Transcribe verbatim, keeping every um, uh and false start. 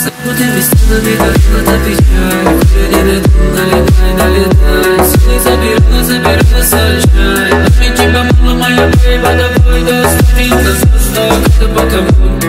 Забытыми стенами горела печаль. Куда-нибудь долетай, долетай. Силой забирала, забирала, сажай. Но ведь тебя мало, моя бейба, давай, да, смотри, да, состав. Это потому